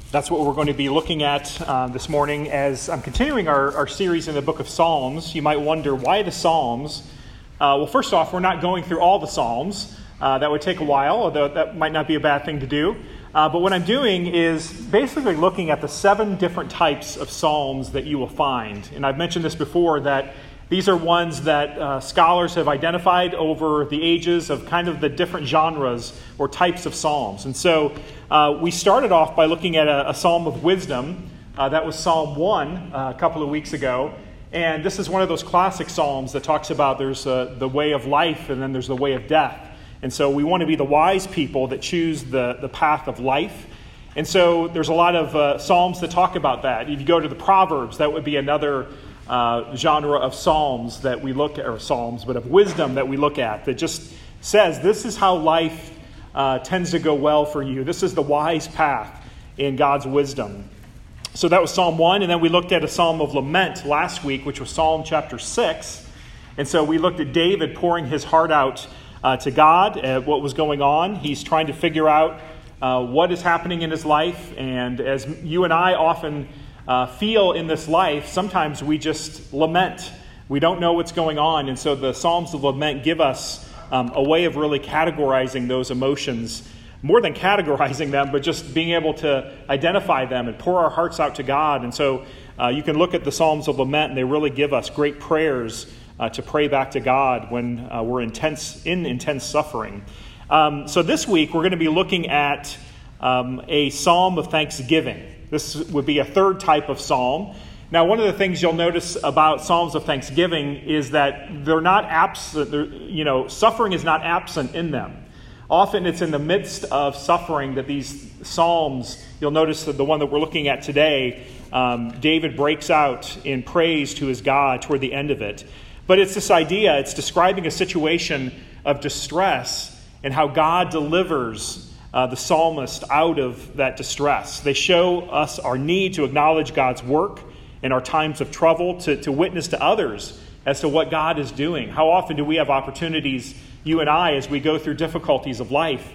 That's what we're going to be looking at this morning as I'm continuing our series in the book of Psalms. You might wonder, why the Psalms? Well, first off, we're not going through all the Psalms. That would take a while, although that might not be a bad thing to do. But what I'm doing is basically looking at the 7 different types of Psalms that you will find. And I've mentioned this before, that these are ones that scholars have identified over the ages of kind of the different genres or types of Psalms. And so we started off by looking at a Psalm of Wisdom. That was Psalm 1 a couple of weeks ago. And this is one of those classic Psalms that talks about there's the way of life and then there's the way of death. And so we want to be the wise people that choose the path of life. And so there's a lot of Psalms that talk about that. If you go to the Proverbs, that would be another genre of Psalms that we look at, or Psalms, but of wisdom that we look at, that just says this is how life tends to go well for you. This is the wise path in God's wisdom. So that was Psalm 1, and then we looked at a Psalm of Lament last week, which was Psalm chapter 6. And so we looked at David pouring his heart out to God at what was going on. He's trying to figure out what is happening in his life, and as you and I often feel in this life, sometimes we just lament. We don't know what's going on, and so the Psalms of Lament give us a way of really categorizing those emotions, more than categorizing them, but just being able to identify them and pour our hearts out to God. And so you can look at the Psalms of Lament, and they really give us great prayers to pray back to God when we're in intense suffering. So this week we're going to be looking at a Psalm of Thanksgiving. This would be a third type of psalm. Now, one of the things you'll notice about Psalms of Thanksgiving is that they're not absent. Suffering is not absent in them. Often it's in the midst of suffering that these psalms, you'll notice that the one that we're looking at today, David breaks out in praise to his God toward the end of it. But it's this idea, it's describing a situation of distress and how God delivers the psalmist out of that distress. They show us our need to acknowledge God's work in our times of trouble, to witness to others as to what God is doing. How often do we have opportunities, you and I, as we go through difficulties of life,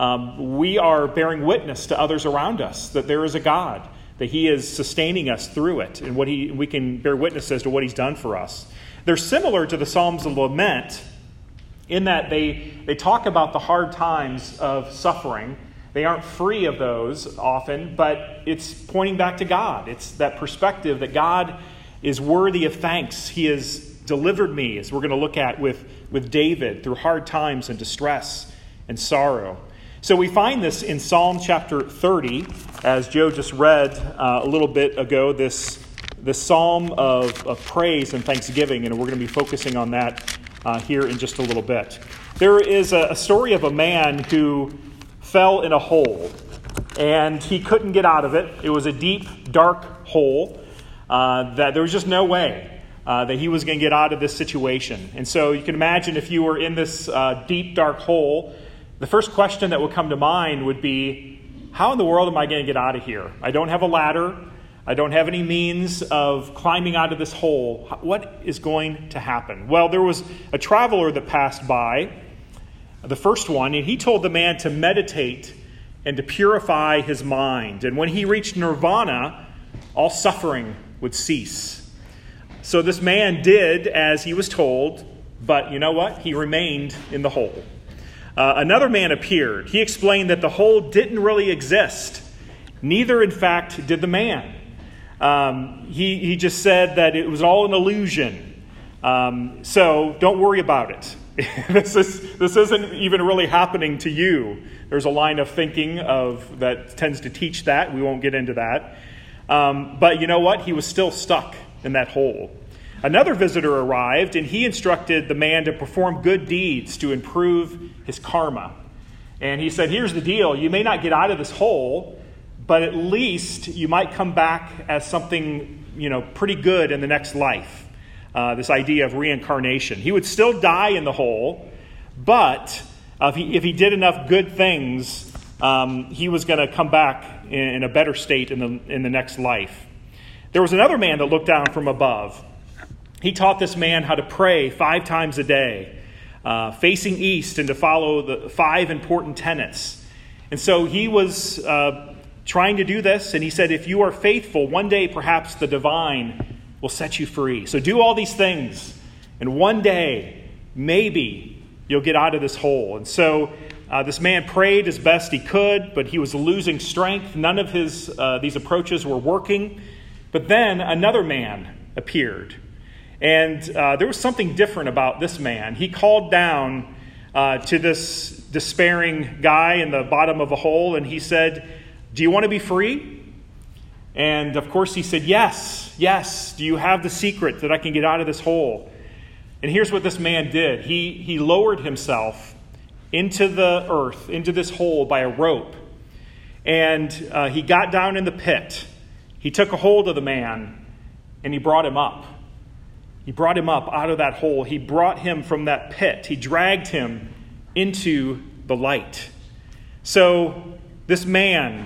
we are bearing witness to others around us that there is a God, that He is sustaining us through it, and we can bear witness as to what He's done for us. They're similar to the Psalms of Lament, in that they talk about the hard times of suffering. They aren't free of those often, but it's pointing back to God. It's that perspective that God is worthy of thanks. He has delivered me, as we're going to look at with David, through hard times and distress and sorrow. So we find this in Psalm chapter 30, as Joe just read a little bit ago, this psalm of praise and thanksgiving, and we're going to be focusing on that here in just a little bit. There is a story of a man who fell in a hole, and he couldn't get out of it. It was a deep, dark hole that there was just no way that he was going to get out of this situation. And so you can imagine, if you were in this deep, dark hole, the first question that would come to mind would be, how in the world am I going to get out of here? I don't have a ladder. I don't have any means of climbing out of this hole. What is going to happen? Well, there was a traveler that passed by, the first one, and he told the man to meditate and to purify his mind. And when he reached nirvana, all suffering would cease. So this man did as he was told, but you know what? He remained in the hole. Another man appeared. He explained that the hole didn't really exist. Neither, in fact, did the man. He just said that it was all an illusion. So don't worry about it. This isn't even really happening to you. There's a line of thinking that tends to teach that. We won't get into that. But you know what? He was still stuck in that hole. Another visitor arrived, and he instructed the man to perform good deeds to improve his karma. And he said, here's the deal. You may not get out of this hole, but at least you might come back as something, pretty good in the next life. This idea of reincarnation. He would still die in the hole, but if he did enough good things, he was going to come back in a better state in the next life. There was another man that looked down from above. He taught this man how to pray 5 times a day, facing east, and to follow the 5 important tenets. And so he was trying to do this. And he said, if you are faithful, one day perhaps the divine will set you free. So do all these things, and one day, maybe you'll get out of this hole. And so this man prayed as best he could, but he was losing strength. None of these approaches were working. But then another man appeared. And there was something different about this man. He called down to this despairing guy in the bottom of a hole, and he said, do you want to be free? And of course he said, yes. Do you have the secret that I can get out of this hole? And here's what this man did. He lowered himself into the earth, into this hole by a rope. And he got down in the pit. He took a hold of the man, and he brought him up. He brought him up out of that hole. He brought him from that pit. He dragged him into the light. So this man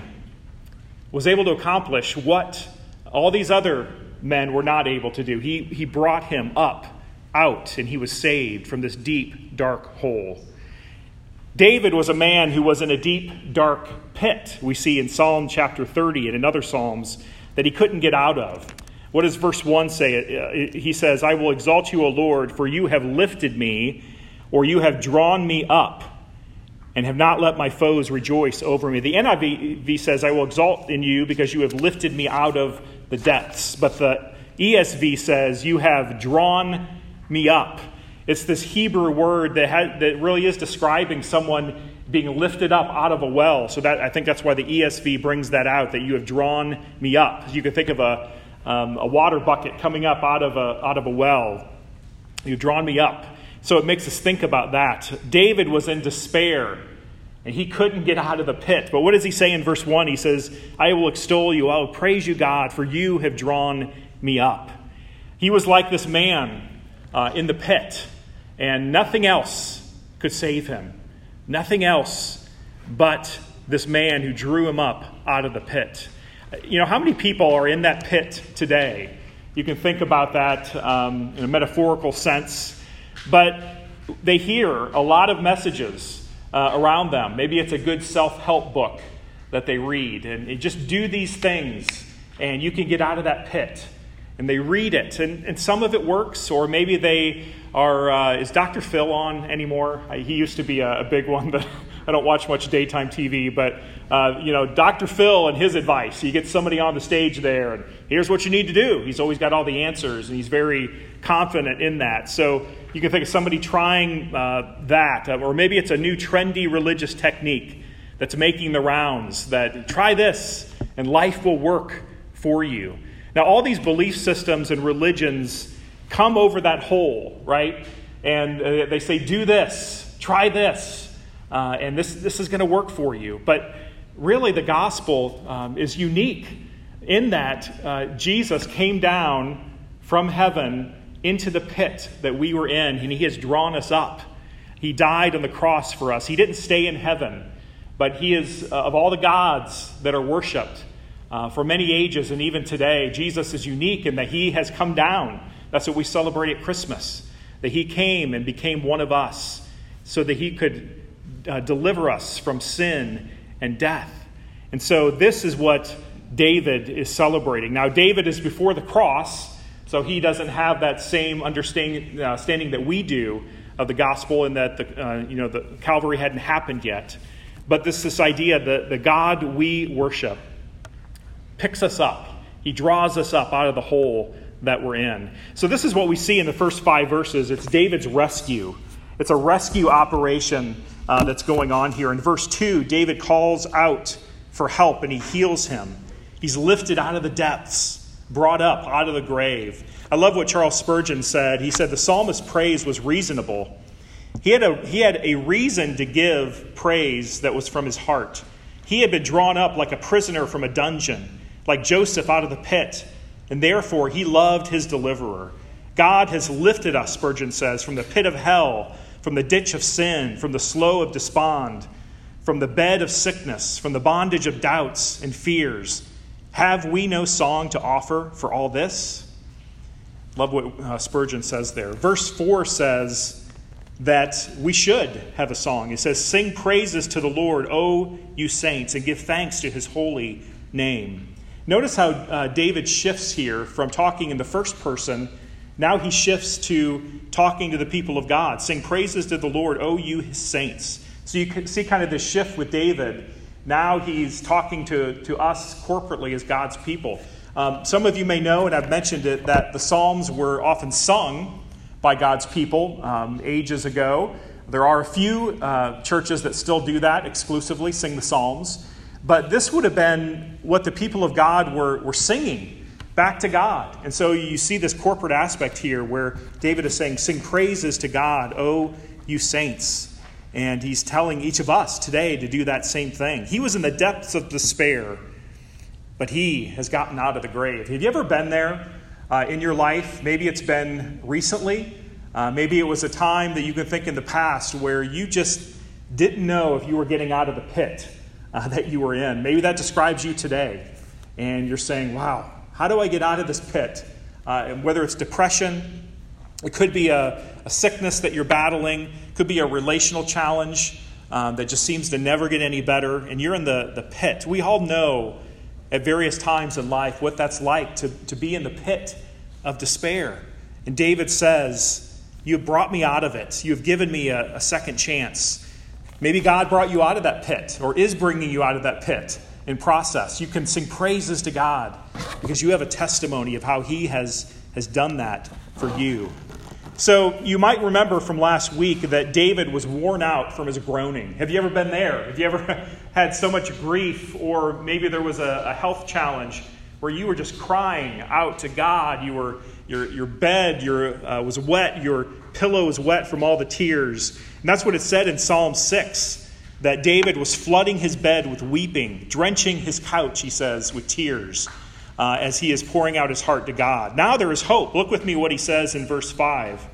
was able to accomplish what all these other men were not able to do. He brought him up, out, and he was saved from this deep, dark hole. David was a man who was in a deep, dark pit. We see in Psalm chapter 30 and in other Psalms that he couldn't get out of. What does verse 1 say? He says, I will exalt you, O Lord, for you have lifted me, or you have drawn me up, and have not let my foes rejoice over me. The NIV says, I will exalt in you because you have lifted me out of the depths. But the ESV says, you have drawn me up. It's this Hebrew word that really is describing someone being lifted up out of a well. So I think that's why the ESV brings that out, that you have drawn me up. You can think of a water bucket coming up out of a well. You've drawn me up. So it makes us think about that. David was in despair, and he couldn't get out of the pit. But what does he say in verse 1? He says, I will extol you, I will praise you, God, for you have drawn me up. He was like this man in the pit, and nothing else could save him. Nothing else but this man who drew him up out of the pit. You know, how many people are in that pit today? You can think about that in a metaphorical sense, but they hear a lot of messages around them. Maybe it's a good self-help book that they read, and you just do these things, and you can get out of that pit. And they read it, and some of it works, or maybe they are, is Dr. Phil on anymore? He used to be a big one, but I don't watch much daytime TV, but, Dr. Phil and his advice. You get somebody on the stage there, and here's what you need to do. He's always got all the answers, and he's very confident in that. So you can think of somebody trying that, or maybe it's a new trendy religious technique that's making the rounds, that try this, and life will work for you. Now, all these belief systems and religions come over that hole, right? And they say, do this, try this, and this is going to work for you. But really, the gospel is unique in that Jesus came down from heaven into the pit that we were in, and he has drawn us up. He died on the cross for us. He didn't stay in heaven, but he is, of all the gods that are worshipped, for many ages and even today, Jesus is unique in that he has come down. That's what we celebrate at Christmas, that he came and became one of us so that he could deliver us from sin and death. And so this is what David is celebrating. Now, David is before the cross, so he doesn't have that same understanding that we do of the gospel, and that the Calvary hadn't happened yet. But this idea that the God we worship picks us up. He draws us up out of the hole that we're in. So this is what we see in the first 5 verses. It's David's rescue. It's a rescue operation that's going on here. In verse 2, David calls out for help and he heals him. He's lifted out of the depths, brought up out of the grave. I love what Charles Spurgeon said. He said the psalmist's praise was reasonable. He had a reason to give praise that was from his heart. He had been drawn up like a prisoner from a dungeon, like Joseph out of the pit, and therefore he loved his deliverer. God has lifted us, Spurgeon says, from the pit of hell, from the ditch of sin, from the slough of despond, from the bed of sickness, from the bondage of doubts and fears. Have we no song to offer for all this? Love what Spurgeon says there. Verse 4 says that we should have a song. It says, sing praises to the Lord, O you saints, and give thanks to his holy name. Notice how David shifts here from talking in the first person. Now he shifts to talking to the people of God. Sing praises to the Lord, O you his saints. So you can see kind of this shift with David. Now he's talking to us corporately as God's people. Some of you may know, and I've mentioned it, that the Psalms were often sung by God's people ages ago. There are a few churches that still do that exclusively, sing the Psalms. But this would have been what the people of God were singing back to God. And so you see this corporate aspect here where David is saying, sing praises to God, O you saints. And he's telling each of us today to do that same thing. He was in the depths of despair, but he has gotten out of the grave. Have you ever been there in your life? Maybe it's been recently. Maybe it was a time that you can think in the past where you just didn't know if you were getting out of the pit that you were in. Maybe that describes you today. And you're saying, wow, how do I get out of this pit? And whether it's depression, it could be a sickness that you're battling, could be a relational challenge that just seems to never get any better, and you're in the pit. We all know at various times in life what that's like to be in the pit of despair. And David says, you have brought me out of it. You have given me a second chance. Maybe God brought you out of that pit or is bringing you out of that pit in process. You can sing praises to God because you have a testimony of how he has done that for you. So you might remember from last week that David was worn out from his groaning. Have you ever been there? Have you ever had so much grief, or maybe there was a health challenge where you were just crying out to God? Your bed was wet, your pillow was wet from all the tears. And that's what it said in Psalm 6, that David was flooding his bed with weeping, drenching his couch, he says, with tears. As he is pouring out his heart to God. Now there is hope. Look with me what he says in verse 5.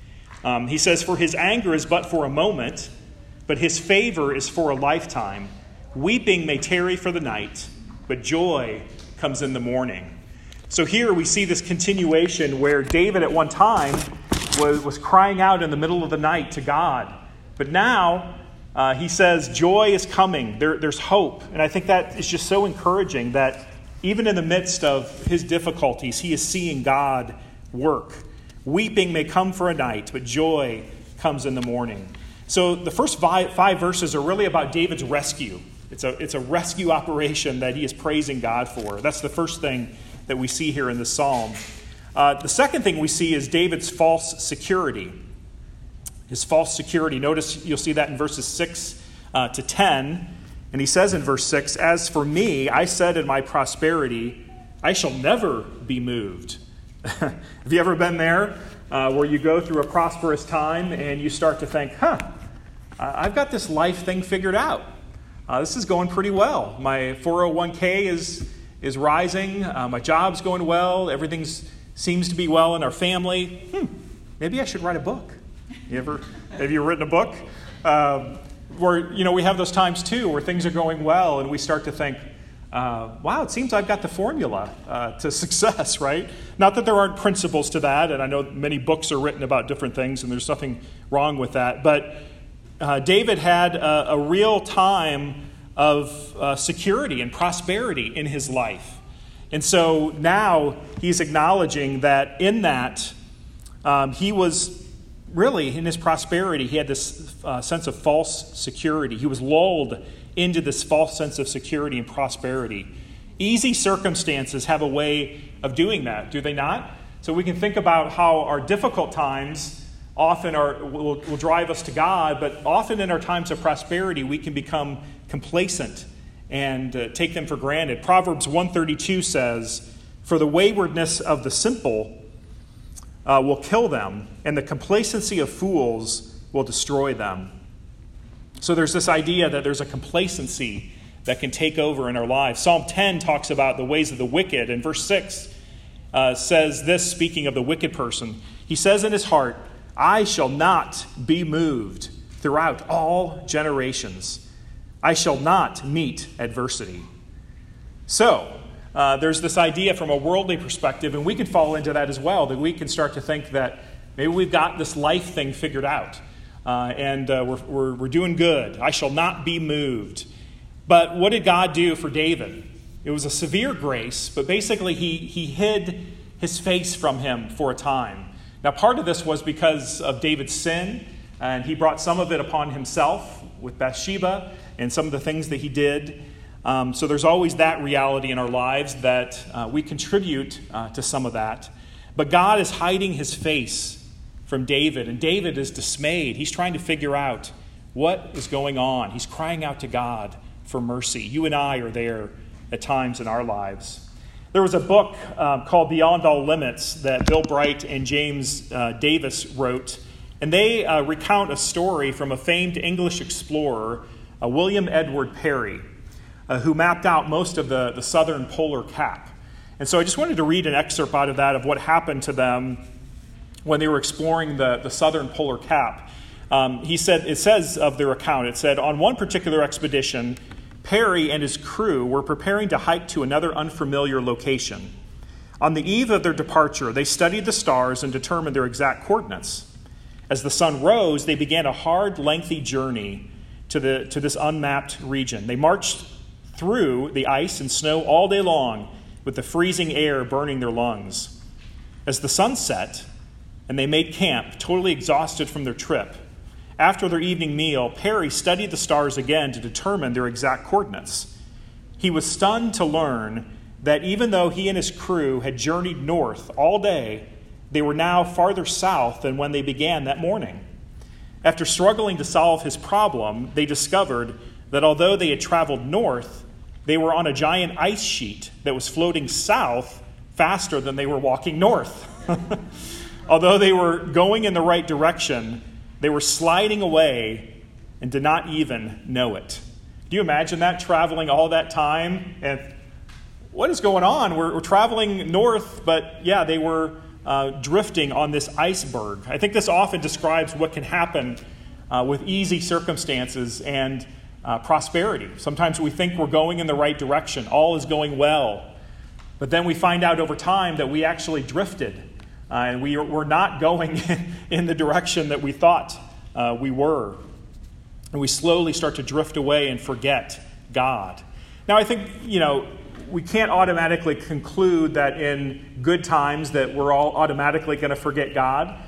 He says, for his anger is but for a moment, but his favor is for a lifetime. Weeping may tarry for the night, but joy comes in the morning. So here we see this continuation where David at one time was crying out in the middle of the night to God. But now he says joy is coming. There's hope. And I think that is just so encouraging that even in the midst of his difficulties, he is seeing God work. Weeping may come for a night, but joy comes in the morning. So the first five verses are really about David's rescue. It's a rescue operation that he is praising God for. That's the first thing that we see here in this psalm. The second thing we see is David's false security. His false security. Notice you'll see that in verses 6 to 10. And he says in verse 6, as for me, I said in my prosperity, I shall never be moved. Have you ever been there where you go through a prosperous time and you start to think, I've got this life thing figured out. This is going pretty well. My 401k is rising. My job's going well. Everything seems to be well in our family. Maybe I should write a book. Have you written a book? Where, we have those times too where things are going well and we start to think, wow, it seems I've got the formula to success, right? Not that there aren't principles to that, and I know many books are written about different things and there's nothing wrong with that, but David had a real time of security and prosperity in his life. And so now he's acknowledging that in that he was really, in his prosperity, he had this sense of false security. He was lulled into this false sense of security and prosperity. Easy circumstances have a way of doing that, do they not? So we can think about how our difficult times often will drive us to God, but often in our times of prosperity, we can become complacent and take them for granted. Proverbs 132 says, for the waywardness of the simple will kill them, and the complacency of fools will destroy them. So there's this idea that there's a complacency that can take over in our lives. Psalm 10 talks about the ways of the wicked, and verse 6 says this, speaking of the wicked person. He says in his heart, I shall not be moved throughout all generations. I shall not meet adversity. So, there's this idea from a worldly perspective, and we can fall into that as well, that we can start to think that maybe we've got this life thing figured out, and we're doing good. I shall not be moved. But what did God do for David? It was a severe grace, but basically he hid his face from him for a time. Now, part of this was because of David's sin, and he brought some of it upon himself with Bathsheba and some of the things that he did. So there's always that reality in our lives that we contribute to some of that. But God is hiding his face from David, and David is dismayed. He's trying to figure out what is going on. He's crying out to God for mercy. You and I are there at times in our lives. There was a book called Beyond All Limits that Bill Bright and James Davis wrote, and they recount a story from a famed English explorer, William Edward Parry, who mapped out most of the southern polar cap. And so I just wanted to read an excerpt out of that of what happened to them when they were exploring the southern polar cap. It says of their account, it said, on one particular expedition, Parry and his crew were preparing to hike to another unfamiliar location. On the eve of their departure, they studied the stars and determined their exact coordinates. As the sun rose, they began a hard, lengthy journey to this unmapped region. They marched through the ice and snow all day long with the freezing air burning their lungs. As the sun set and they made camp, totally exhausted from their trip, after their evening meal, Parry studied the stars again to determine their exact coordinates. He was stunned to learn that even though he and his crew had journeyed north all day, they were now farther south than when they began that morning. After struggling to solve his problem, they discovered that although they had traveled north, they were on a giant ice sheet that was floating south faster than they were walking north. Although they were going in the right direction, they were sliding away and did not even know it. Do you imagine that, traveling all that time? And what is going on? We're traveling north, but yeah, they were drifting on this iceberg. I think this often describes what can happen with easy circumstances and prosperity. Sometimes we think we're going in the right direction. All is going well. But then we find out over time that we actually drifted. And we're not going in the direction that we thought we were. And we slowly start to drift away and forget God. Now, I think, we can't automatically conclude that in good times that we're all automatically going to forget God.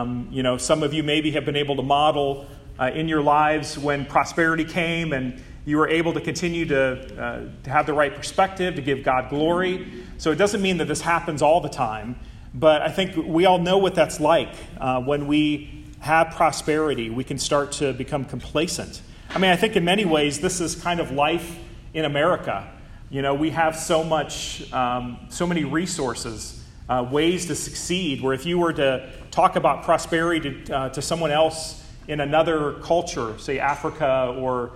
Some of you maybe have been able to model in your lives when prosperity came and you were able to continue to have the right perspective, to give God glory. So it doesn't mean that this happens all the time. But I think we all know what that's like. When we have prosperity, we can start to become complacent. I think in many ways, this is kind of life in America. We have so many resources, ways to succeed, where if you were to talk about prosperity to someone else in another culture, say Africa or,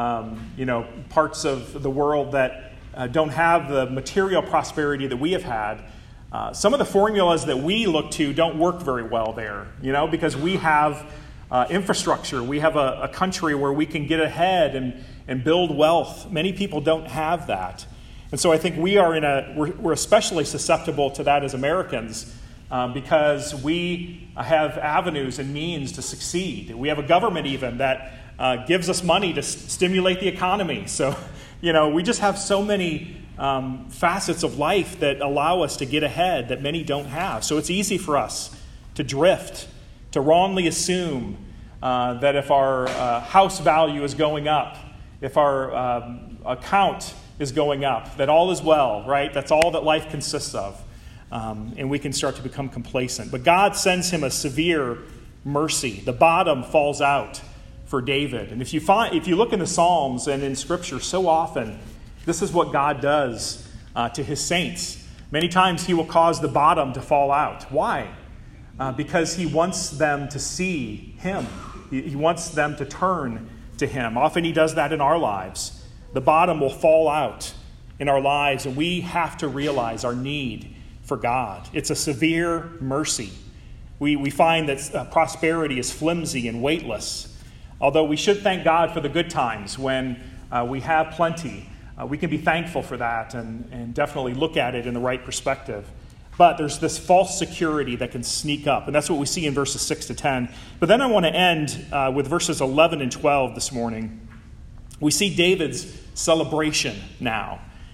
parts of the world that don't have the material prosperity that we have had, some of the formulas that we look to don't work very well there, because we have infrastructure. We have a country where we can get ahead and build wealth. Many people don't have that. And so I think we're especially susceptible to that as Americans because we have avenues and means to succeed. We have a government even that gives us money to stimulate the economy. So, we just have so many facets of life that allow us to get ahead that many don't have. So it's easy for us to drift, to wrongly assume that if our house value is going up, if our account is going up, that all is well, right? That's all that life consists of. And we can start to become complacent. But God sends him a severe mercy. The bottom falls out for David. And if you look in the Psalms and in Scripture, so often this is what God does to his saints. Many times he will cause the bottom to fall out. Why? Because he wants them to see him. He wants them to turn to him. Often he does that in our lives. The bottom will fall out in our lives, and we have to realize our need for God. It's a severe mercy. We find that prosperity is flimsy and weightless. Although we should thank God for the good times when we have plenty. We can be thankful for that and definitely look at it in the right perspective. But there's this false security that can sneak up, and that's what we see in verses 6 to 10. But then I want to end with verses 11 and 12 this morning. We see David's celebration now.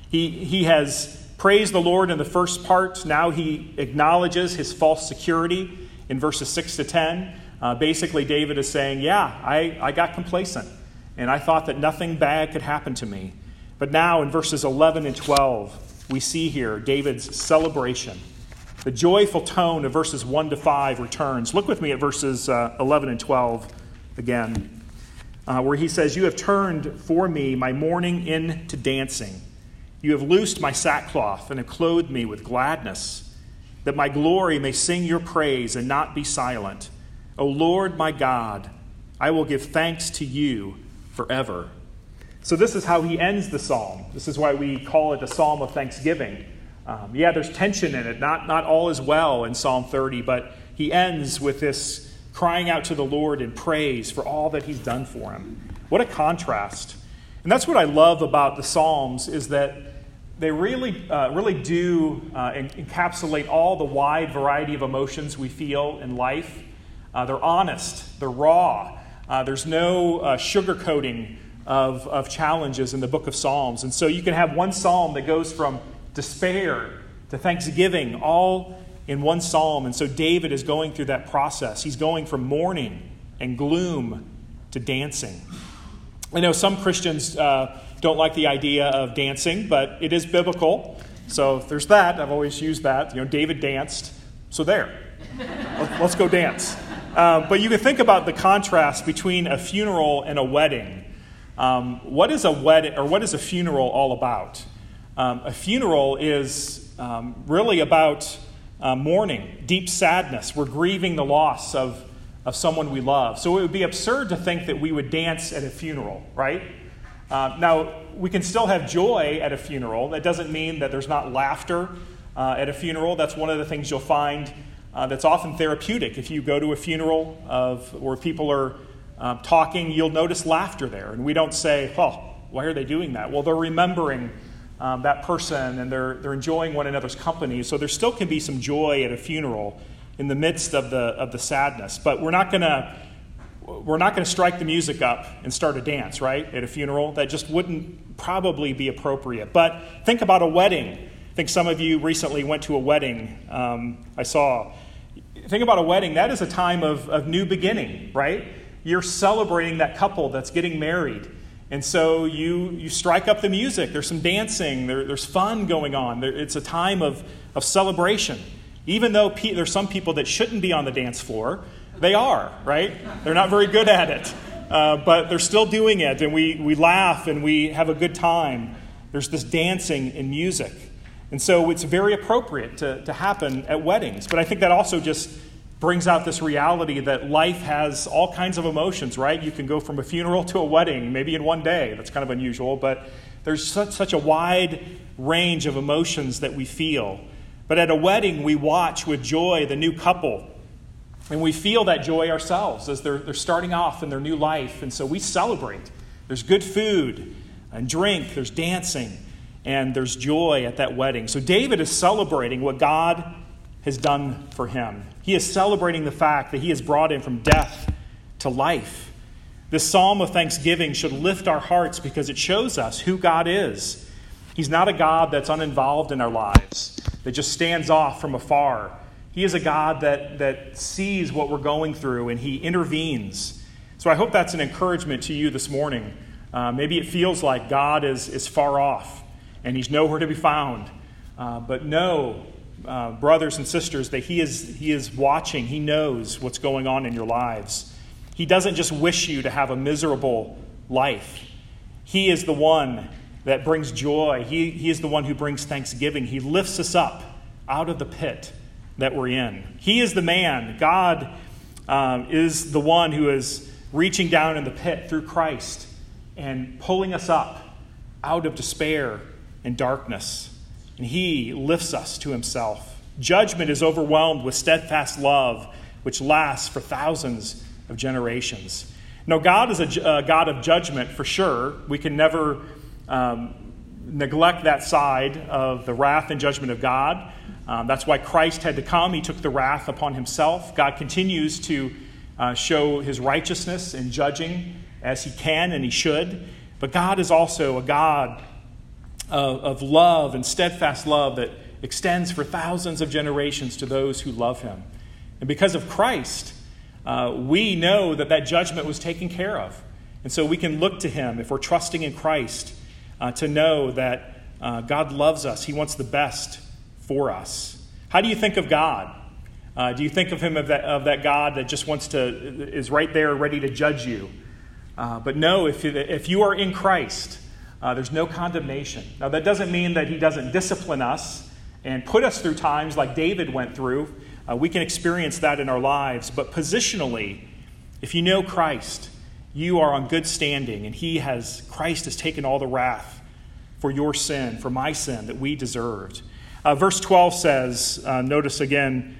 He has praised the Lord in the first part. Now he acknowledges his false security in verses 6 to 10. Basically, David is saying, yeah, I got complacent, and I thought that nothing bad could happen to me. But now in verses 11 and 12, we see here David's celebration. The joyful tone of verses 1 to 5 returns. Look with me at verses 11 and 12 again, where he says, "You have turned for me my mourning into dancing. You have loosed my sackcloth and have clothed me with gladness, that my glory may sing your praise and not be silent. O Lord my God, I will give thanks to you forever." So this is how he ends the psalm. This is why we call it a psalm of thanksgiving. There's tension in it. Not all is well in Psalm 30, but he ends with this crying out to the Lord in praise for all that he's done for him. What a contrast. And that's what I love about the Psalms, is that they really do encapsulate all the wide variety of emotions we feel in life. They're honest. They're raw. There's no sugarcoating of challenges in the book of Psalms. And so you can have one psalm that goes from despair to thanksgiving all in one psalm. And so David is going through that process. He's going from mourning and gloom to dancing. I know some Christians don't like the idea of dancing, but it is biblical. So there's that. I've always used that. David danced. So there. Let's go dance. But you can think about the contrast between a funeral and a wedding. What is a wedding, or what is a funeral all about? A funeral is really about mourning, deep sadness. We're grieving the loss of someone we love. So it would be absurd to think that we would dance at a funeral, right? Now, we can still have joy at a funeral. That doesn't mean that there's not laughter at a funeral. That's one of the things you'll find that's often therapeutic. If you go to a funeral where people are talking, you'll notice laughter there. And we don't say, "Oh, why are they doing that?" Well, they're remembering that person, and they're enjoying one another's company. So there still can be some joy at a funeral in the midst of the sadness. But we're not going to strike the music up and start a dance, right, at a funeral. That just wouldn't probably be appropriate. But think about a wedding. I think some of you recently went to a wedding. I saw. Think about a wedding. That is a time of new beginning, right? You're celebrating that couple that's getting married. And so you strike up the music. There's some dancing. There's fun going on. It's a time of celebration. Even though there's some people that shouldn't be on the dance floor, they are, right? They're not very good at it. But they're still doing it. And we laugh and we have a good time. There's this dancing and music. And so it's very appropriate to happen at weddings. But I think that also just brings out this reality that life has all kinds of emotions, right? You can go from a funeral to a wedding, maybe in one day. That's kind of unusual, but there's such a wide range of emotions that we feel. But at a wedding, we watch with joy the new couple, and we feel that joy ourselves as they're starting off in their new life. And so we celebrate. There's good food and drink, there's dancing, and there's joy at that wedding. So David is celebrating what God has done for him. He is celebrating the fact that he has brought him from death to life. This psalm of thanksgiving should lift our hearts because it shows us who God is. He's not a God that's uninvolved in our lives, that just stands off from afar. He is a God that sees what we're going through and he intervenes. So I hope that's an encouragement to you this morning. Maybe it feels like God is far off and he's nowhere to be found. But know, brothers and sisters, that he is watching. He knows what's going on in your lives. He doesn't just wish you to have a miserable life. He is the one that brings joy. He is the one who brings thanksgiving. He lifts us up out of the pit that we're in. He is the man. God is the one who is reaching down in the pit through Christ and pulling us up out of despair and darkness. And he lifts us to himself. Judgment is overwhelmed with steadfast love, which lasts for thousands of generations. Now, God is a God of judgment for sure. We can never neglect that side of the wrath and judgment of God. That's why Christ had to come. He took the wrath upon himself. God continues to show his righteousness in judging as he can and he should. But God is also a God of love and steadfast love that extends for thousands of generations to those who love him. And because of Christ, we know that that judgment was taken care of. And so we can look to him, if we're trusting in Christ, to know that God loves us. He wants the best for us. How do you think of God? Do you think of him of that God that just is right there ready to judge you? But no, if you are in Christ, there's no condemnation. Now, that doesn't mean that he doesn't discipline us and put us through times like David went through. We can experience that in our lives. But positionally, if you know Christ, you are on good standing, and Christ has taken all the wrath for your sin, for my sin that we deserved. Verse 12 says, notice again,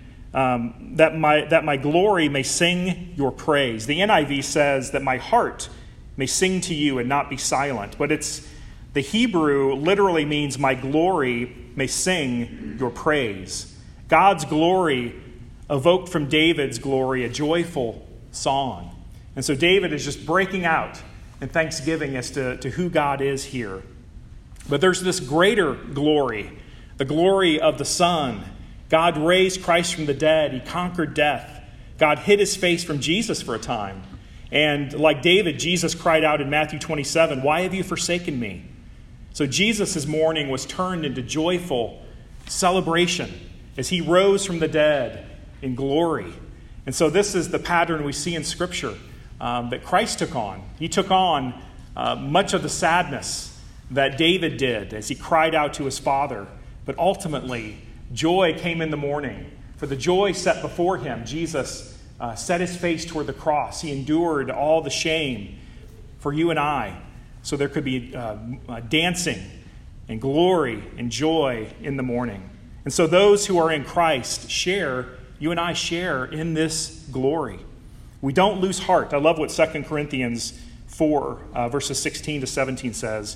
that my glory may sing your praise. The NIV says that my heart may sing to you and not be silent. But the Hebrew literally means my glory may sing your praise. God's glory evoked from David's glory a joyful song. And so David is just breaking out in thanksgiving as to who God is here. But there's this greater glory, the glory of the Son. God raised Christ from the dead. He conquered death. God hid his face from Jesus for a time. And like David, Jesus cried out in Matthew 27, "Why have you forsaken me?" So Jesus' mourning was turned into joyful celebration as he rose from the dead in glory. And so this is the pattern we see in Scripture that Christ took on. He took on much of the sadness that David did as he cried out to his Father. But ultimately, joy came in the morning. For the joy set before him, Jesus set his face toward the cross. He endured all the shame for you and I, so there could be dancing and glory and joy in the morning. And so those who are in Christ you and I share in this glory. We don't lose heart. I love what 2 Corinthians 4, verses 16 to 17 says.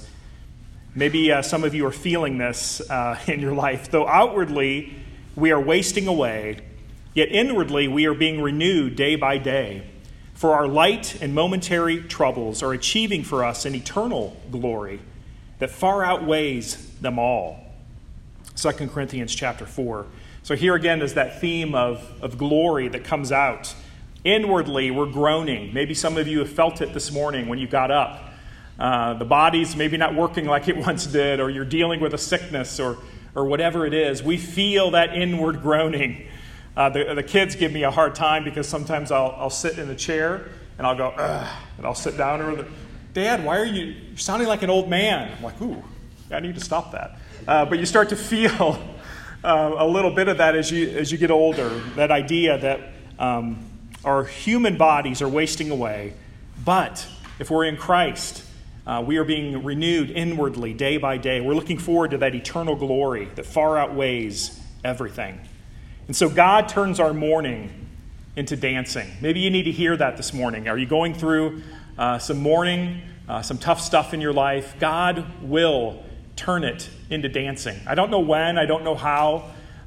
Maybe some of you are feeling this in your life. Though outwardly we are wasting away, yet inwardly we are being renewed day by day. For our light and momentary troubles are achieving for us an eternal glory that far outweighs them all. 2 Corinthians chapter 4. So here again is that theme of glory that comes out. Inwardly we're groaning. Maybe some of you have felt it this morning when you got up. The body's maybe not working like it once did, or you're dealing with a sickness or whatever it is. We feel that inward groaning. The kids give me a hard time because sometimes I'll sit in the chair and I'll go, ugh, and I'll sit down and Dad, why are you're sounding like an old man? I'm like, ooh, I need to stop that. But you start to feel a little bit of that as you get older, that idea that our human bodies are wasting away. But if we're in Christ, we are being renewed inwardly day by day. We're looking forward to that eternal glory that far outweighs everything. And so God turns our mourning into dancing. Maybe you need to hear that this morning. Are you going through some mourning, some tough stuff in your life? God will turn it into dancing. I don't know when. I don't know how.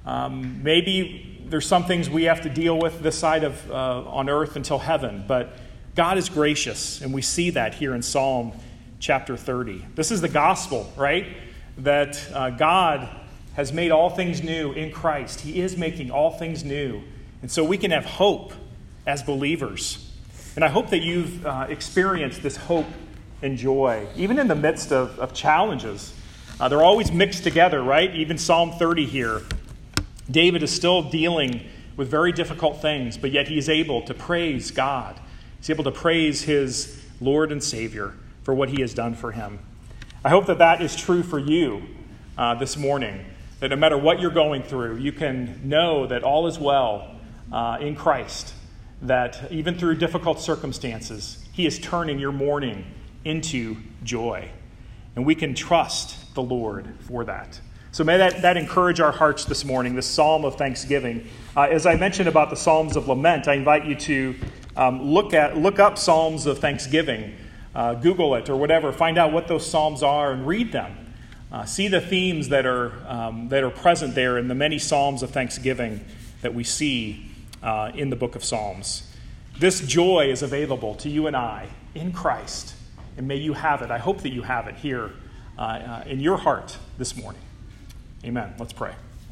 Maybe there's some things we have to deal with this side of on earth until heaven. But God is gracious, and we see that here in Psalm chapter 30. This is the gospel, right? That God has made all things new in Christ. He is making all things new. And so we can have hope as believers. And I hope that you've experienced this hope and joy, even in the midst of challenges. They're always mixed together, right? Even Psalm 30 here. David is still dealing with very difficult things, but yet he is able to praise God. He's able to praise his Lord and Savior for what he has done for him. I hope that is true for you this morning, that no matter what you're going through, you can know that all is well in Christ, that even through difficult circumstances, he is turning your mourning into joy. And we can trust the Lord for that. So may that encourage our hearts this morning, this psalm of thanksgiving. As I mentioned about the Psalms of Lament, I invite you to look up Psalms of Thanksgiving. Google it or whatever. Find out what those Psalms are and read them. See the themes that are present there in the many Psalms of thanksgiving that we see in the book of Psalms. This joy is available to you and I in Christ. And may you have it. I hope that you have it here in your heart this morning. Amen. Let's pray.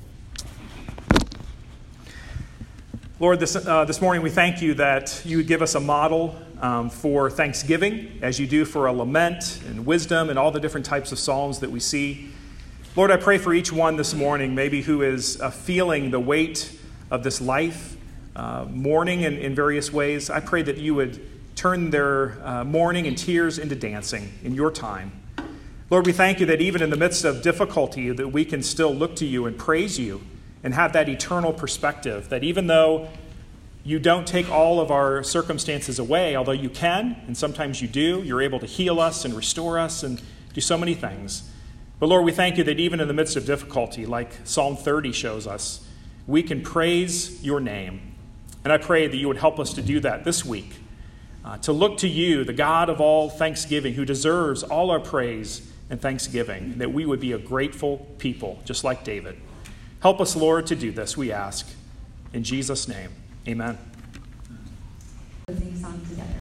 Lord, this morning we thank you that you would give us a model for thanksgiving, as you do for a lament and wisdom and all the different types of psalms that we see. Lord, I pray for each one this morning, maybe who is feeling the weight of this life, mourning in various ways. I pray that you would turn their mourning and tears into dancing in your time. Lord, we thank you that even in the midst of difficulty, that we can still look to you and praise you and have that eternal perspective, that even though you don't take all of our circumstances away, although you can, and sometimes you do, you're able to heal us and restore us and do so many things. But Lord, we thank you that even in the midst of difficulty, like Psalm 30 shows us, we can praise your name. And I pray that you would help us to do that this week, to look to you, the God of all thanksgiving, who deserves all our praise and thanksgiving, and that we would be a grateful people, just like David. Help us, Lord, to do this, we ask. In Jesus' name, amen.